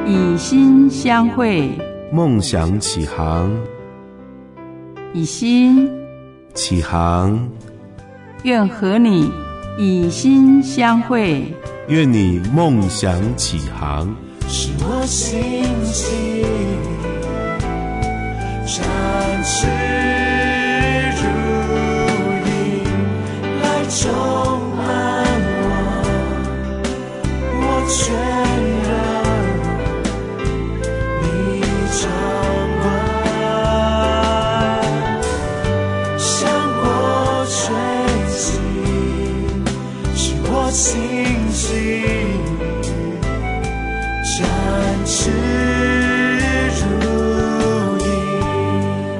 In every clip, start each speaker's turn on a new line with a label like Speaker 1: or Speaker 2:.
Speaker 1: 以心相会，
Speaker 2: 梦想起航。
Speaker 1: 以心
Speaker 2: 起航，
Speaker 1: 愿和你以心相会，
Speaker 2: 愿你梦想起航。
Speaker 3: 使我兴起，展翅如鹰来充满我全星星展翅如鹰。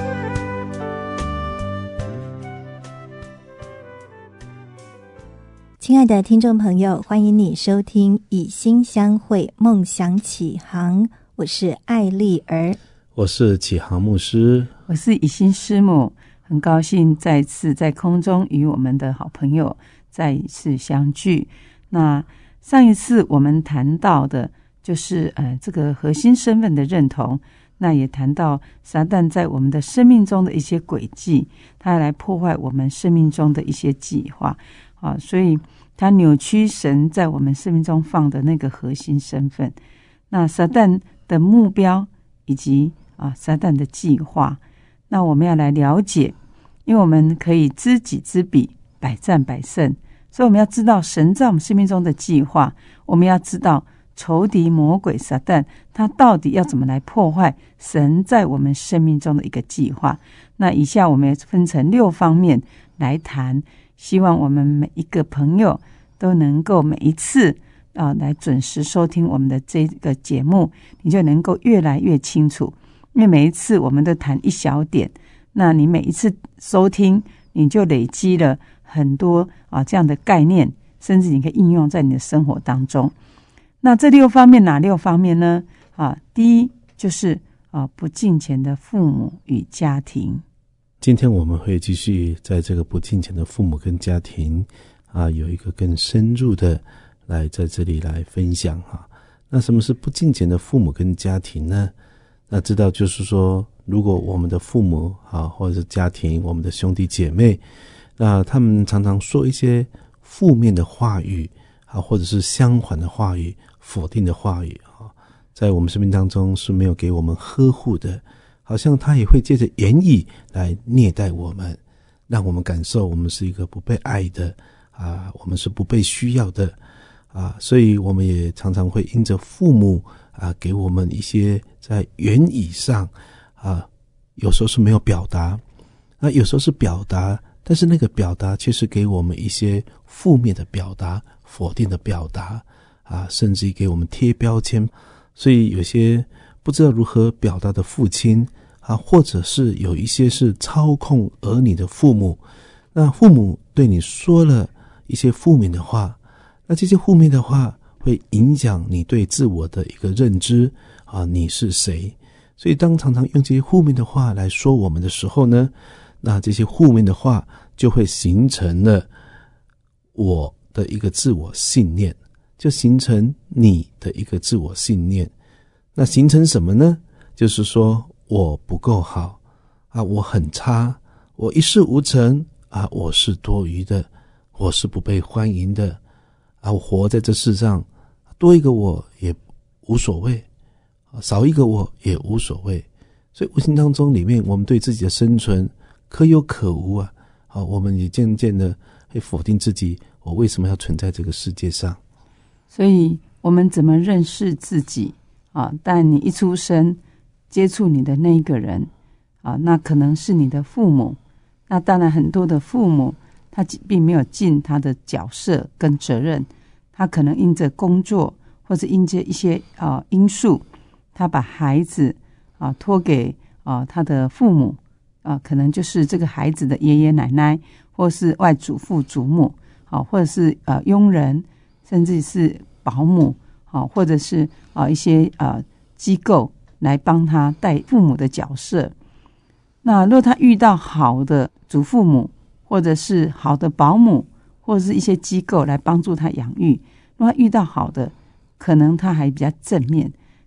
Speaker 4: 亲爱的听众朋友，欢迎你收听以心相会，梦想起航。我是艾丽儿，
Speaker 2: 我是启航牧师，
Speaker 1: 我是以心师母。很高兴再次在空中与我们的好朋友再一次相聚。那上一次我们谈到的就是这个核心身份的认同，那也谈到撒旦在我们的生命中的一些轨迹，他来破坏我们生命中的一些计划啊，所以他扭曲神在我们生命中放的那个核心身份。那撒旦的目标以及撒旦的计划，那我们要来了解，因为我们可以知己知彼，百战百胜，所以我们要知道神在我们生命中的计划，我们要知道仇敌魔鬼撒旦他到底要怎么来破坏神在我们生命中的一个计划。那以下我们也分成6方面来谈，希望我们每一个朋友都能够每一次来准时收听我们的这个节目，你就能够越来越清楚，因为每一次我们都谈一小点，那你每一次收听你就累积了很多这样的概念，甚至你可以应用在你的生活当中。那这6方面哪6方面呢？第一就是不敬虔的父母与家庭。
Speaker 2: 今天我们会继续在这个不敬虔的父母跟家庭有一个更深入的来在这里来分享那什么是不敬虔的父母跟家庭呢？那知道就是说，如果我们的父母或者是家庭，我们的兄弟姐妹，那他们常常说一些负面的话语或者是相反的话语，否定的话语在我们生命当中是没有给我们呵护的，好像他也会借着言语来虐待我们，让我们感受我们是一个不被爱的我们是不被需要的所以我们也常常会因着父母给我们一些在言语上有时候是没有表达，那有时候是表达，但是那个表达却是给我们一些负面的表达，否定的表达甚至于给我们贴标签。所以有些不知道如何表达的父亲或者是有一些是操控儿女的父母，那父母对你说了一些负面的话，那这些负面的话会影响你对自我的一个认知你是谁。所以当常常用这些负面的话来说我们的时候呢，那这些负面的话就会形成了我的一个自我信念，就形成你的一个自我信念。那形成什么呢？就是说我不够好我很差，我一事无成我是多余的，我是不被欢迎的我活在这世上，多一个我也无所谓，少一个我也无所谓。所以无形当中里面，我们对自己的生存可有可无我们也渐渐的会否定自己，我为什么要存在这个世界上。
Speaker 1: 所以我们怎么认识自己但你一出生接触你的那一个人那可能是你的父母。那当然很多的父母他并没有尽他的角色跟责任，他可能因着工作或者因着一些因素，他把孩子托给他的父母可能就是这个孩子的爷爷奶奶，或是外祖父祖母或者是佣人，甚至是保姆或者是一些机构来帮他带父母的角色。那如果他遇到好的祖父母，或者是好的保姆，或者是一些机构来帮助他养育，如果他遇到好的，可能他还比较正面。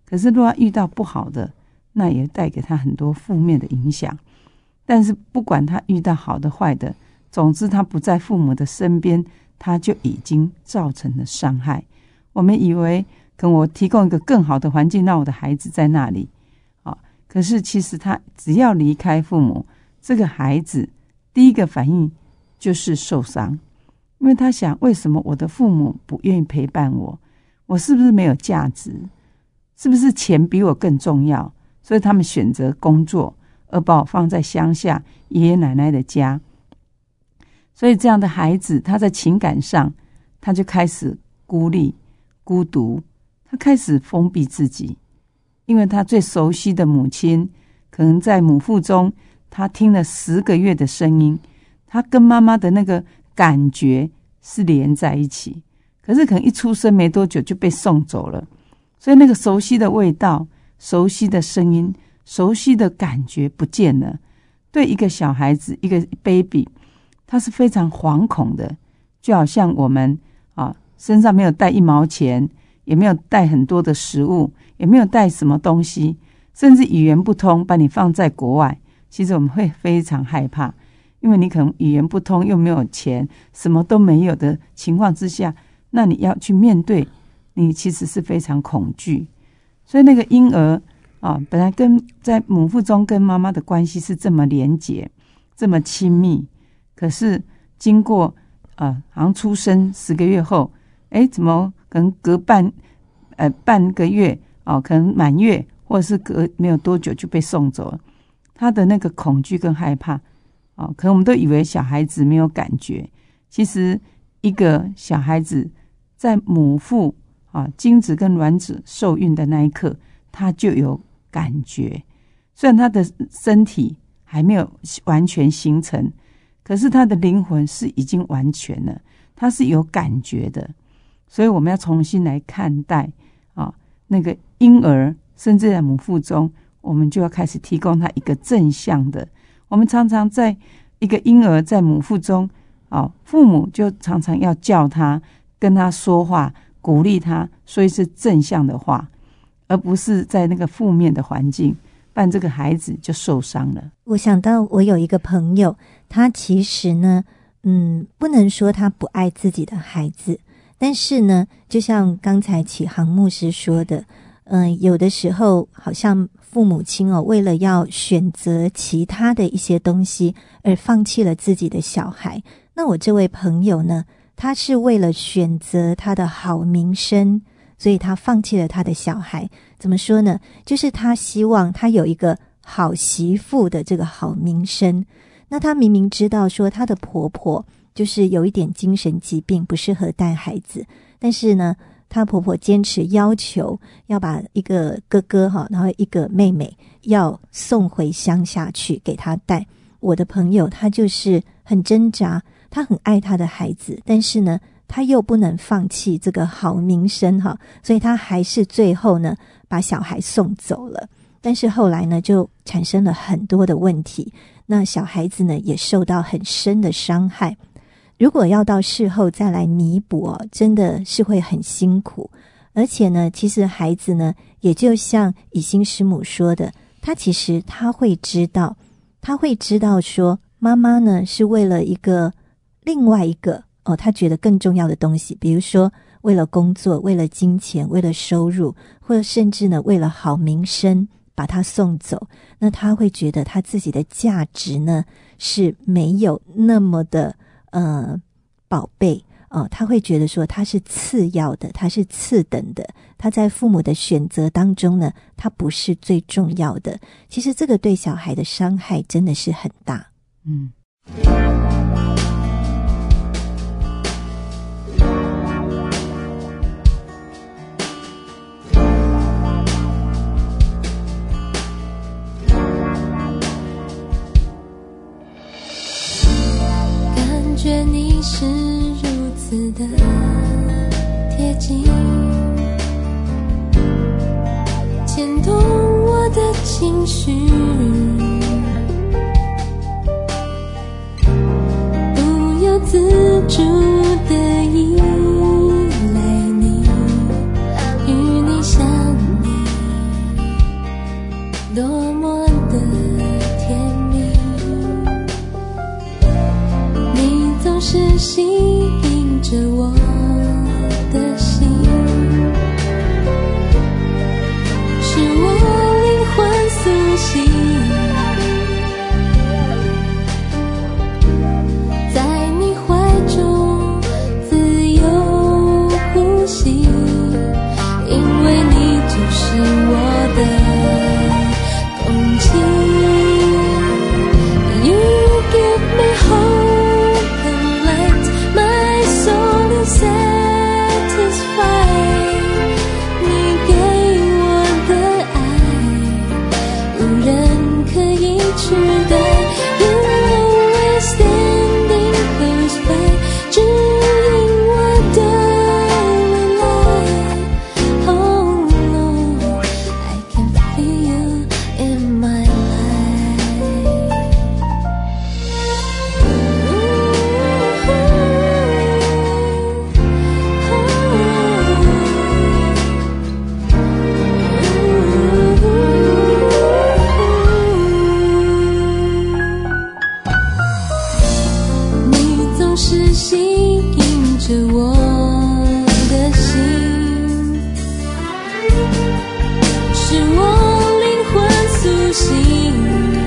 Speaker 1: 可是如果遇到不好的，那也带给他很多负面的影响。但是不管他遇到好的坏的，总之他不在父母的身边，他就已经造成了伤害。我们以为可能我提供一个更好的环境让我的孩子在那里，可是其实他只要离开父母，这个孩子第一个反应就是受伤，因为他想，为什么我的父母不愿意陪伴我？我是不是没有价值？是不是钱比我更重要？所以他们选择工作，而把我放在乡下爷爷奶奶的家。所以这样的孩子，他在情感上他就开始孤立孤独，他开始封闭自己，因为他最熟悉的母亲可能在母腹中他听了10个月的声音，他跟妈妈的那个感觉是连在一起，可是可能一出生没多久就被送走了，所以那个熟悉的味道、熟悉的声音、熟悉的感觉不见了。对一个小孩子，一个 baby， 他是非常惶恐的，就好像我们身上没有带1毛钱，也没有带很多的食物，也没有带什么东西，甚至语言不通，把你放在国外，其实我们会非常害怕，因为你可能语言不通，又没有钱，什么都没有的情况之下，那你要去面对，你其实是非常恐惧。所以那个婴儿本来在母腹中跟妈妈的关系是这么连结，这么亲密，可是经过好像出生10个月后，怎么可能隔半个月可能满月，或者是隔没有多久就被送走了。他的那个恐惧跟害怕可能我们都以为小孩子没有感觉，其实一个小孩子在母腹精子跟卵子受孕的那一刻，他就有感觉。虽然他的身体还没有完全形成，可是他的灵魂是已经完全了，他是有感觉的。所以我们要重新来看待那个婴儿，甚至在母腹中，我们就要开始提供他一个正向的。我们常常在一个婴儿在母腹中父母就常常要叫他，跟他说话，鼓励他，说一些正向的话，而不是在那个负面的环境，不然这个孩子就受伤了。
Speaker 4: 我想到我有一个朋友，他其实呢不能说他不爱自己的孩子，但是呢就像刚才启航牧师说的，有的时候好像父母亲为了要选择其他的一些东西而放弃了自己的小孩。那我这位朋友呢，他是为了选择他的好名声，所以他放弃了他的小孩。怎么说呢？就是他希望他有一个好媳妇的这个好名声。那他明明知道说他的婆婆就是有一点精神疾病，不适合带孩子，但是呢她婆婆坚持要求要把一个哥哥然后一个妹妹要送回乡下去给他带。我的朋友他就是很挣扎，他很爱他的孩子，但是呢他又不能放弃这个好名声所以他还是最后呢把小孩送走了。但是后来呢就产生了很多的问题，那小孩子呢也受到很深的伤害。如果要到事后再来弥补真的是会很辛苦。而且呢其实孩子呢也就像以心师母说的，他其实他会知道说妈妈呢是为了另外一个他觉得更重要的东西，比如说为了工作，为了金钱，为了收入，或者甚至呢为了好名声把他送走。那他会觉得他自己的价值呢是没有那么的宝贝他会觉得说他是次要的，他是次等的，他在父母的选择当中呢他不是最重要的。其实这个对小孩的伤害真的是很大。
Speaker 5: 感觉你是如此的贴近，牵动我的情绪，不由自主的依赖你，与你相依， 是吸引着我的心，使我灵魂苏醒，在你怀中自由呼吸，因为你就是我的空气。You give me hope and light, my soul is satisfied. 你给我的爱，无人可以取代。You always standing close by， 指引我的未来。Oh Lord, I can feel you in my life. 你总是吸引着我的心，使我灵魂苏醒，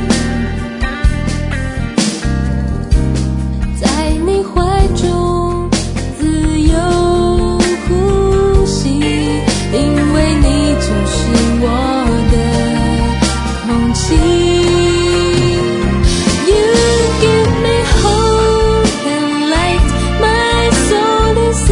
Speaker 5: 在你怀中自由呼吸，因为你就是我的空气。You give me hope and light, my soul is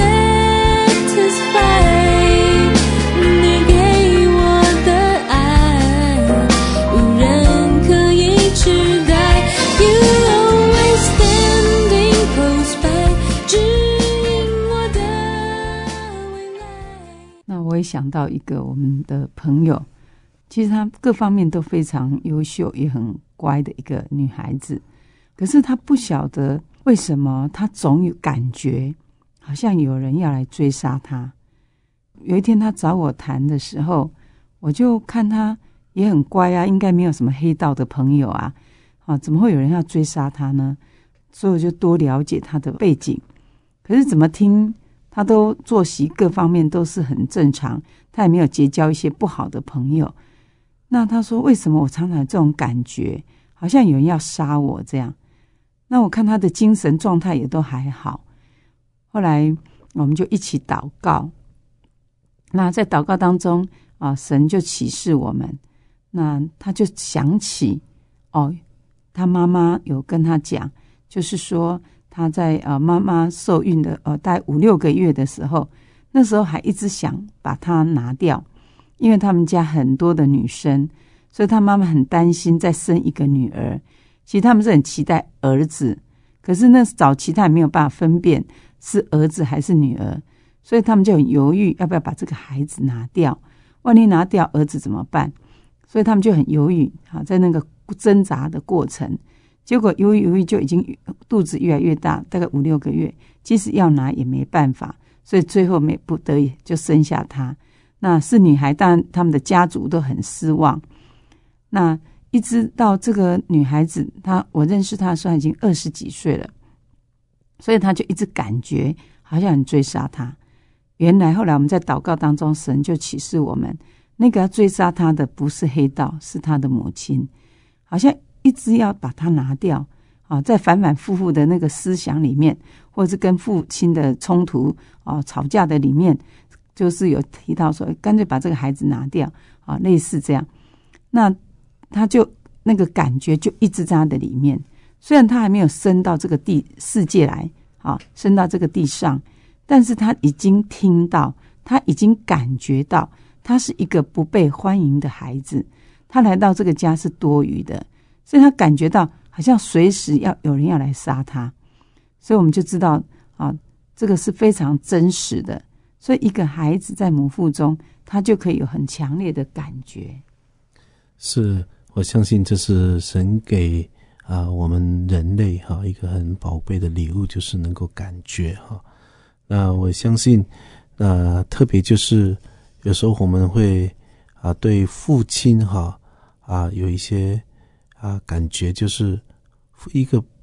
Speaker 5: satisfied. 你给我的爱，无人可以取代。You always standing close by， 指引我的未来。
Speaker 1: 那我也想到一个我们的朋友，其实她各方面都非常优秀，也很乖的一个女孩子，可是她不晓得为什么她总有感觉好像有人要来追杀她。有一天她找我谈的时候，我就看她也很乖啊，应该没有什么黑道的朋友啊，怎么会有人要追杀她呢？所以我就多了解她的背景，可是怎么听她都作息各方面都是很正常，她也没有结交一些不好的朋友。那她说为什么我常常有这种感觉，好像有人要杀我这样。那我看她的精神状态也都还好，后来我们就一起祷告。那在祷告当中神就启示我们，那她就想起她妈妈有跟她讲，就是说她在妈妈受孕的大概5-6个月的时候，那时候还一直想把她拿掉，因为他们家很多的女生，所以她妈妈很担心再生一个女儿。其实他们是很期待儿子，可是那早期他也没有办法分辨是儿子还是女儿，所以他们就很犹豫要不要把这个孩子拿掉，万一拿掉儿子怎么办？所以他们就很犹豫在那个挣扎的过程，结果犹豫就已经肚子越来越大，大概5-6个月，即使要拿也没办法，所以最后不得已就生下她。那是女孩，当然他们的家族都很失望。那一直到这个女孩子，我认识她的时候已经20几岁了，所以她就一直感觉好像很追杀她。原来后来我们在祷告当中，神就启示我们，那个要追杀她的不是黑道，是她的母亲，好像一直要把她拿掉在反反复复的那个思想里面，或者是跟父亲的冲突吵架的里面，就是有提到说干脆把这个孩子拿掉类似这样。那他就那个感觉就一直在他的里面，虽然他还没有升到这个世界来升到这个地上，但是他已经听到，他已经感觉到他是一个不被欢迎的孩子，他来到这个家是多余的，所以他感觉到好像随时有人要来杀他。所以我们就知道这个是非常真实的。所以一个孩子在母腹中，他就可以有很强烈的感觉。
Speaker 2: 是，我相信这是神给我们人类一个很宝贝的礼物，就是能够感觉那我相信特别就是有时候我们会对父亲有一些感觉，就是一个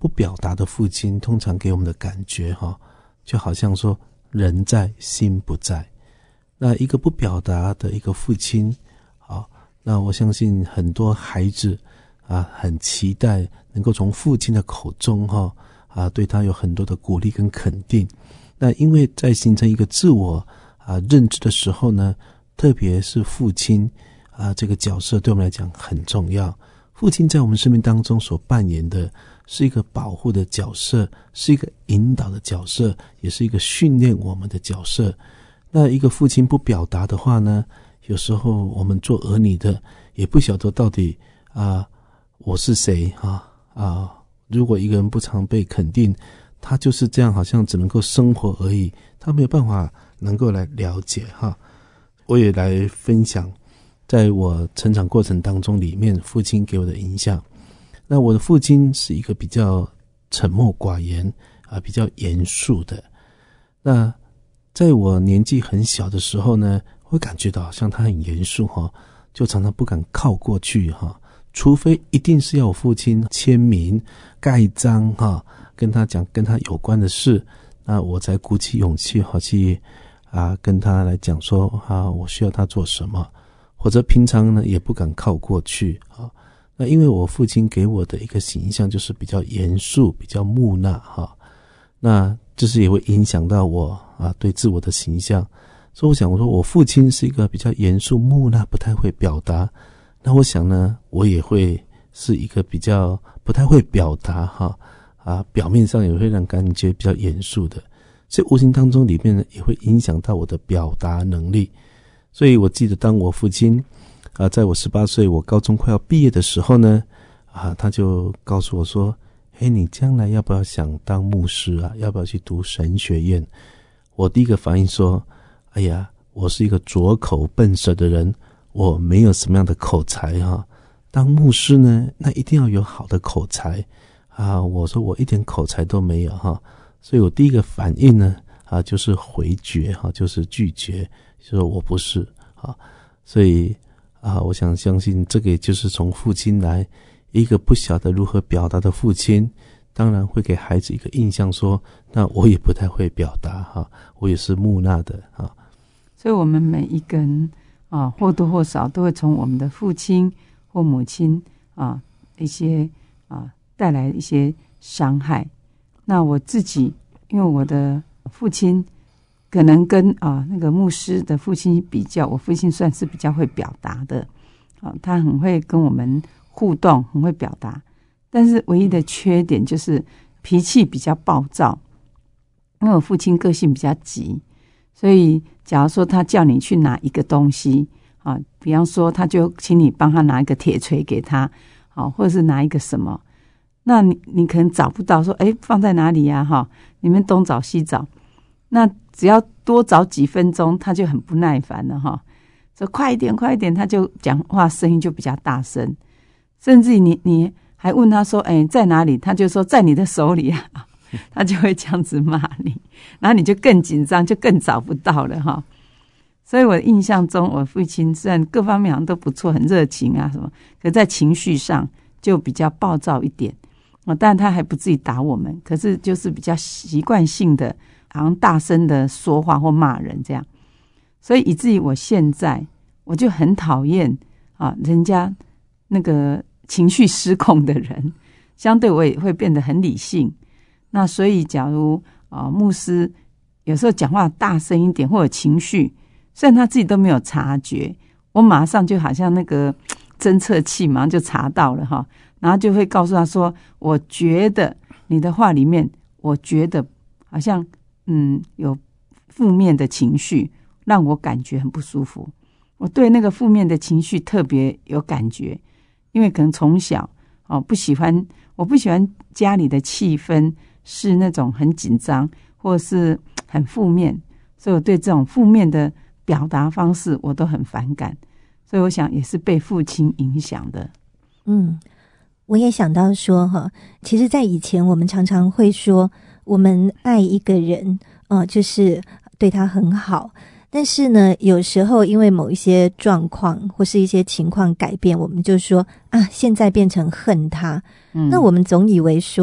Speaker 2: 不表达的父亲通常给我们的感觉就好像说人在心不在。那一个不表达的一个父亲那我相信很多孩子很期待能够从父亲的口中对他有很多的鼓励跟肯定。那因为在形成一个自我认知的时候呢，特别是父亲这个角色对我们来讲很重要。父亲在我们生命当中所扮演的是一个保护的角色，是一个引导的角色，也是一个训练我们的角色。那一个父亲不表达的话呢，有时候我们做儿女的也不晓得到底我是谁如果一个人不常被肯定，他就是这样，好像只能够生活而已，他没有办法能够来了解我也来分享在我成长过程当中里面父亲给我的影响。那我的父亲是一个比较沉默寡言比较严肃的。那在我年纪很小的时候呢，会感觉到好像他很严肃就常常不敢靠过去除非一定是要我父亲签名盖章跟他讲跟他有关的事，那我才鼓起勇气去跟他来讲说我需要他做什么，或者平常呢也不敢靠过去那因为我父亲给我的一个形象就是比较严肃比较木讷那就是也会影响到我对自我的形象。所以我想我说我父亲是一个比较严肃木讷不太会表达，那我想呢我也会是一个比较不太会表达表面上也会让感觉比较严肃的，所以无形当中里面呢也会影响到我的表达能力。所以我记得当我父亲在我18岁我高中快要毕业的时候呢他就告诉我说你将来要不要想当牧师要不要去读神学院。我第一个反应说哎呀，我是一个拙口笨舌的人，我没有什么样的口才当牧师呢那一定要有好的口才我说我一点口才都没有所以我第一个反应呢就是回绝就是拒绝，就说我不是所以我相信这个也就是从父亲来，一个不晓得如何表达的父亲当然会给孩子一个印象说那我也不太会表达我也是木讷的
Speaker 1: 所以我们每一个人或多或少都会从我们的父亲或母亲一些带来一些伤害。那我自己因为我的父亲可能跟那个牧师的父亲比较，我父亲算是比较会表达的他很会跟我们互动，很会表达，但是唯一的缺点就是脾气比较暴躁。因为我父亲个性比较急，所以假如说他叫你去拿一个东西比方说他就请你帮他拿一个铁锤给他或者是拿一个什么，那你可能找不到说放在哪里你们东找西找，那只要多找几分钟他就很不耐烦了说快一点快一点，他就讲话声音就比较大声，甚至你还问他说在哪里，他就说在你的手里他就会这样子骂你，然后你就更紧张，就更找不到了所以我的印象中我父亲虽然各方面好像都不错，很热情什么，可在情绪上就比较暴躁一点但他还不至于打我们，可是就是比较习惯性的好像大声的说话或骂人这样。所以以至于我现在我就很讨厌人家那个情绪失控的人，相对我也会变得很理性。那所以假如牧师有时候讲话大声一点或者情绪，虽然他自己都没有察觉，我马上就好像那个侦测器马上就查到了然后就会告诉他说我觉得你的话里面我觉得好像有负面的情绪让我感觉很不舒服。我对那个负面的情绪特别有感觉，因为可能从小我不喜欢家里的气氛是那种很紧张或是很负面，所以我对这种负面的表达方式我都很反感，所以我想也是被父亲影响的。
Speaker 4: 我也想到说其实在以前我们常常会说我们爱一个人就是对他很好，但是呢有时候因为某一些状况或是一些情况改变，我们就说现在变成恨他那我们总以为说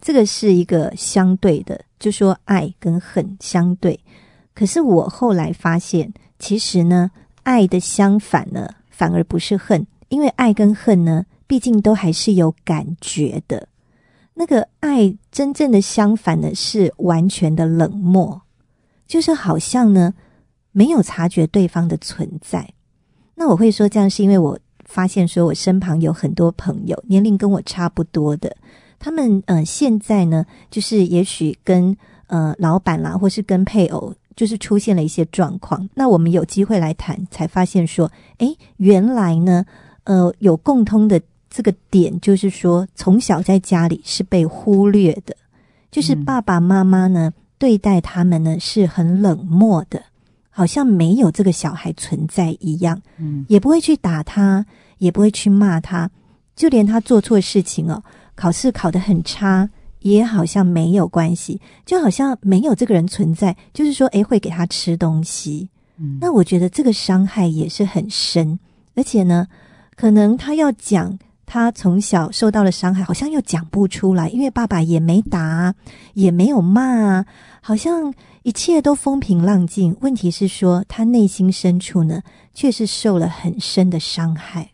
Speaker 4: 这个是一个相对的，就说爱跟恨相对。可是我后来发现，其实呢，爱的相反呢，反而不是恨，因为爱跟恨呢，毕竟都还是有感觉的。那个爱真正的相反呢，是完全的冷漠，就是好像呢，没有察觉对方的存在。那我会说这样是因为我发现说我身旁有很多朋友年龄跟我差不多的，他们现在呢就是也许跟老板啦或是跟配偶就是出现了一些状况，那我们有机会来谈，才发现说原来呢有共通的这个点，就是说从小在家里是被忽略的，就是爸爸妈妈呢对待他们呢是很冷漠的，好像没有这个小孩存在一样，也不会去打他，也不会去骂他，就连他做错事情考试考得很差也好像没有关系，就好像没有这个人存在，就是说会给他吃东西。那我觉得这个伤害也是很深，而且呢可能他要讲他从小受到的伤害好像又讲不出来，因为爸爸也没打也没有骂好像一切都风平浪静。问题是说他内心深处呢却是受了很深的伤害。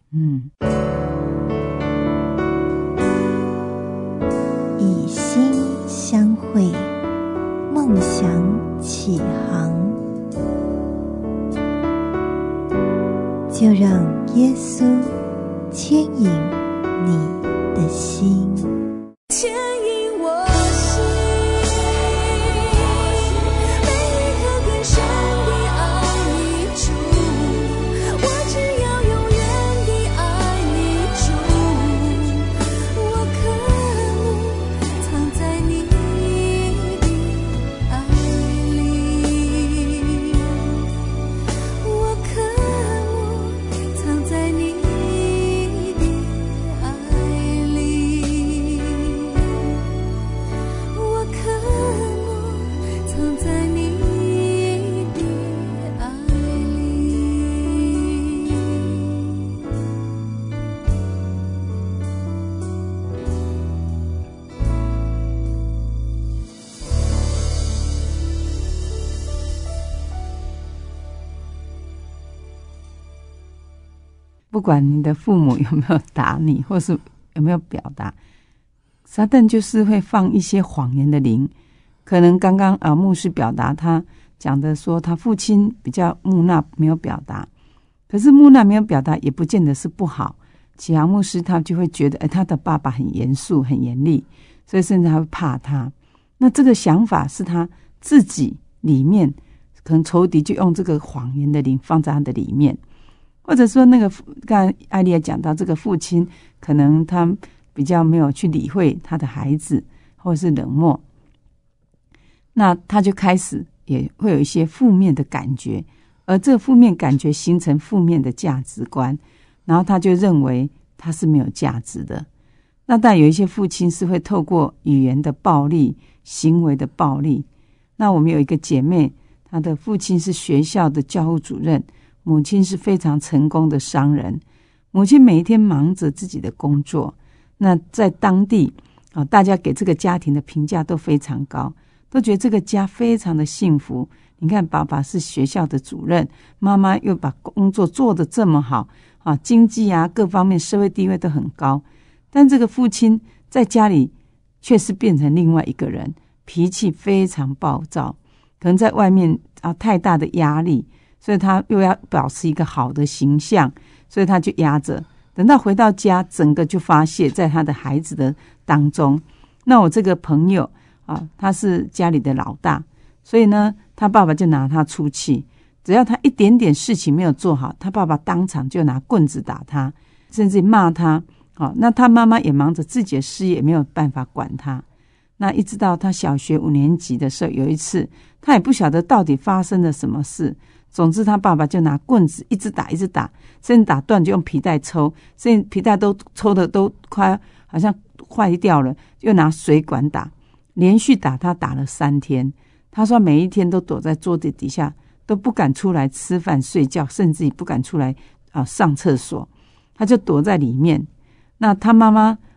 Speaker 4: 以心相会，梦想起航，就让耶稣牵引你的心，
Speaker 5: 牵引我心，每一刻更深地爱你主，我只要永远地爱你主，我渴慕藏在你的爱里，我渴慕藏在你的爱里，我渴慕藏在你的爱里。
Speaker 1: 不管你的父母有没有打你，或是有没有表达，撒旦就是会放一些谎言的灵。可能刚刚牧师表达他讲的说他父亲比较木讷，没有表达，可是木讷没有表达也不见得是不好。启航牧师他就会觉得他的爸爸很严肃很严厉，所以甚至他会怕他。那这个想法是他自己里面，可能仇敌就用这个谎言的灵放在他的里面。或者说那个刚才艾丽也讲到，这个父亲可能他比较没有去理会他的孩子，或者是冷漠，那他就开始也会有一些负面的感觉，而这个负面感觉形成负面的价值观，然后他就认为他是没有价值的。那但有一些父亲是会透过语言的暴力、行为的暴力。那我们有一个姐妹，她的父亲是学校的教务主任，母亲是非常成功的商人，母亲每一天忙着自己的工作。那在当地大家给这个家庭的评价都非常高，都觉得这个家非常的幸福。你看爸爸是学校的主任，妈妈又把工作做得这么好经济各方面社会地位都很高，但这个父亲在家里却是变成另外一个人，脾气非常暴躁，可能在外面太大的压力，所以他又要保持一个好的形象，所以他就压着，等到回到家整个就发泄在他的孩子的当中。那我这个朋友他是家里的老大，所以呢他爸爸就拿他出气，只要他一点点事情没有做好，他爸爸当场就拿棍子打他，甚至骂他。那他妈妈也忙着自己的事业，没有办法管他。那一直到他小学5年级的时候，有一次他也不晓得到底发生了什么事，总之他爸爸就拿棍子一直打一直打，甚至打断就用皮带抽，甚至皮带都抽的都快好像坏掉了，又拿水管打，连续打他打了3天。他说每一天都躲在桌子底下，都不敢出来吃饭睡觉，甚至也不敢出来上厕所，他就躲在里面。那他妈妈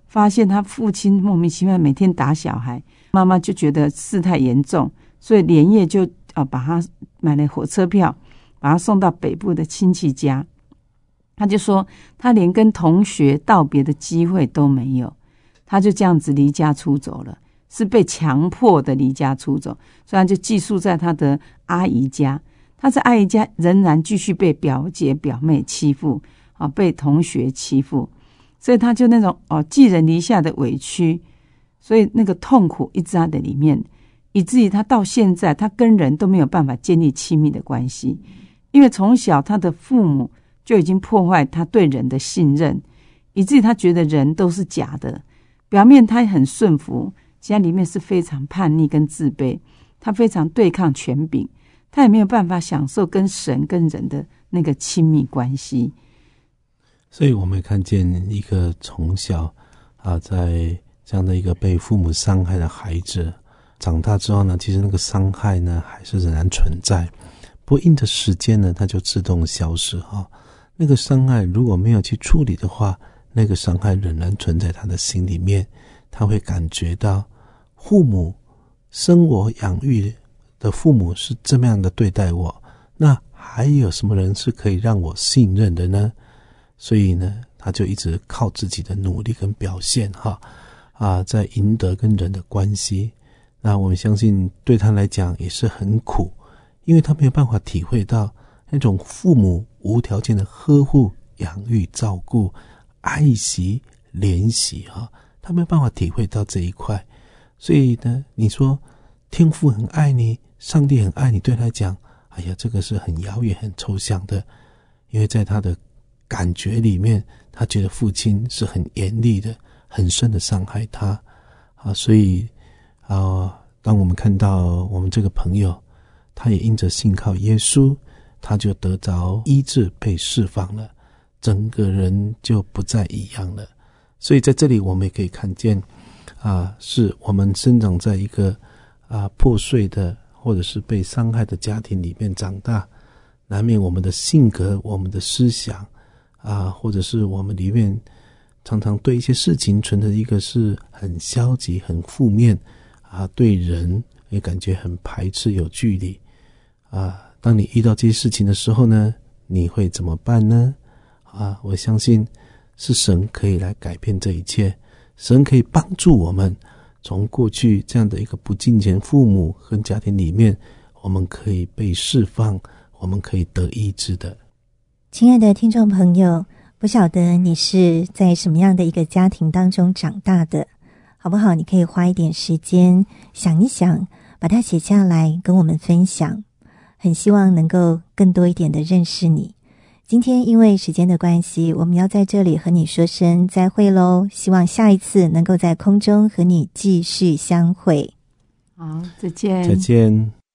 Speaker 1: 发现他父亲莫名其妙每天打小孩，妈妈就觉得事态严重，所以连夜就把他买了火车票，把他送到北部的亲戚家。他就说他连跟同学道别的机会都没有，他就这样子离家出走了，是被强迫的离家出走，所以他就寄宿在他的阿姨家。他在阿姨家仍然继续被表姐表妹欺负，被同学欺负，所以他就那种寄人篱下的委屈，所以那个痛苦一直在的里面，以至于他到现在他跟人都没有办法建立亲密的关系，因为从小他的父母就已经破坏他对人的信任，以至于他觉得人都是假的。表面他很顺服，其实里面是非常叛逆跟自卑，他非常对抗权柄，他也没有办法享受跟神跟人的那个亲密关系。
Speaker 2: 所以我们看见一个从小在这样的一个被父母伤害的孩子，长大之后呢，其实那个伤害呢还是仍然存在，不过因着时间呢，它就自动消失那个伤害如果没有去处理的话，那个伤害仍然存在他的心里面，他会感觉到父母生我养育的父母是这么样的对待我，那还有什么人是可以让我信任的呢？所以呢，他就一直靠自己的努力跟表现在赢得跟人的关系。那我们相信对他来讲也是很苦，因为他没有办法体会到那种父母无条件的呵护、养育、照顾、爱惜、怜惜他没有办法体会到这一块。所以呢，你说天父很爱你，上帝很爱你，对他来讲，哎呀，这个是很遥远、很抽象的，因为在他的感觉里面，他觉得父亲是很严厉的，很深的伤害他所以当我们看到我们这个朋友，他也因着信靠耶稣，他就得着医治，被释放了，整个人就不再一样了。所以在这里我们也可以看见是我们生长在一个破碎的或者是被伤害的家庭里面长大，难免我们的性格、我们的思想或者是我们里面常常对一些事情存着一个是很消极、很负面对人也感觉很排斥、有距离当你遇到这些事情的时候呢，你会怎么办呢？我相信是神可以来改变这一切，神可以帮助我们从过去这样的一个不敬虔父母跟家庭里面，我们可以被释放，我们可以得医治的。
Speaker 4: 亲爱的听众朋友，不晓得你是在什么样的一个家庭当中长大的，好不好？你可以花一点时间想一想，把它写下来跟我们分享，很希望能够更多一点的认识你。今天因为时间的关系，我们要在这里和你说声再会咯，希望下一次能够在空中和你继续相会。
Speaker 1: 好，再见。
Speaker 2: 再见。